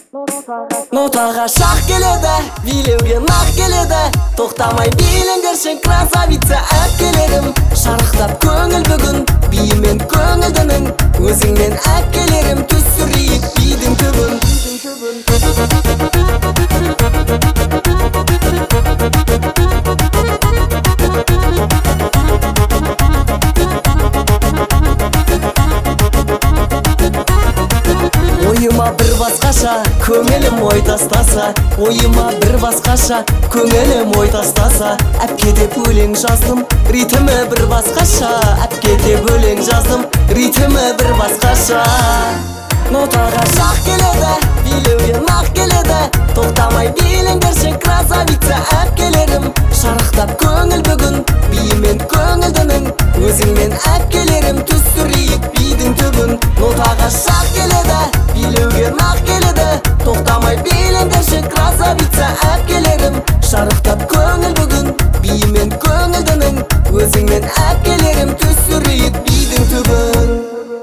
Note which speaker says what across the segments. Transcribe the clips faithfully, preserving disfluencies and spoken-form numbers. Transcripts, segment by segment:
Speaker 1: Нотаға шақ келеді, билеуге нақ келеді. Тоқтамай билеңдерші красавица әпкелерім. Шарықтап көңіл бүгін, биімен көңілдінің. Өзіңмен әпкелерім түсірейік бидің түбін. Ойыма бір басқаша, көңілім ой тастаса. Ойыма бір басқаша, көңілім ой тастаса. Әпке деп өлең жаздым, ритмі бір басқаша. Әпке деп өлең жаздым, ритмі бір басқаша. Нотаға шақ келеді, билеуге нақ келеді. Тоқтамай билеңдерші красавица әпкелерім. Шарықтап көңіл бүгін, биімен көңілдінің. Өзіңмен әпкелерім түсірейік бидің түбін. Нотаға шақ келеді, билеуге нақ келеді. Тоқтамай билеңдерші красавица әпкелерім. Шарықтап көңіл бүгін, биімен көңілдінің. Өзіңмен әпкелерім түсірейік бидің түбін.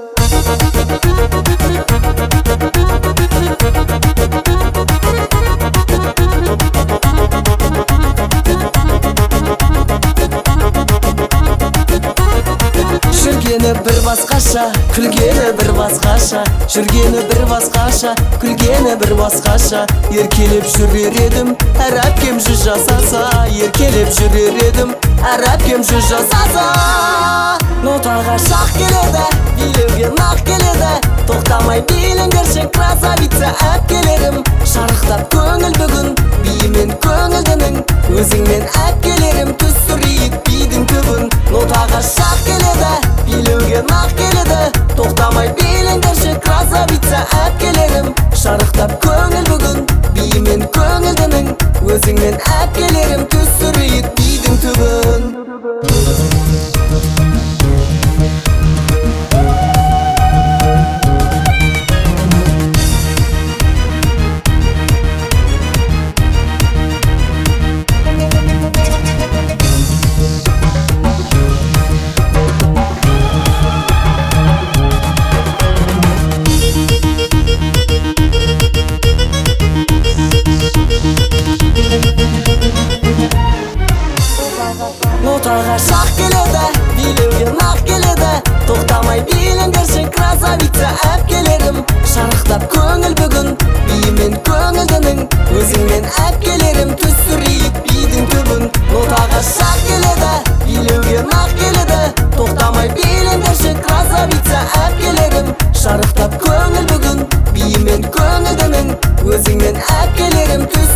Speaker 1: Жүргені бір басқаша, күлгені бір басқаша. Жүргені бір басқаша, күлгені бір басқаша. Еркелеп жүрер едім, әр әпкем жүз жасаса. Еркелеп жүрер едім, әр әпкем жүз жасаса. Нотаға шақ келеді, билеуге нақ келеді. Тоқтамай билеңдерші красавица әпкелерім. Шарықтап көңіл бүгін, биімен көңілдінің. Өзіңмен әпкелерім түсірейік бидің түбін. Нотаға шақ келеді, билеуге нақ келеді. Тоқтамай билеңдерші красавица әпкелерім. Шарықтап көңіл бүгін, биімен көңілдінің. Өзіңмен әпкелерім түсірейік бидің түбін. Нотаға шақ келеді, билеуге нақ келеді. Тоқтамай билеңдерші красавица әпкелерім. Шарықтап көңіл бүгін, биімен көңілдінің. Өзіңмен әпкелерім түсірейік бидің түбін. Нотаға шақ келеді, билеуге нақ келеді. Тоқтамай билеңдерші красавица әпкелерім. Шарықтап көңіл бүгін, биімен көңілдінің. Өзіңмен әпкелерім түсірейік.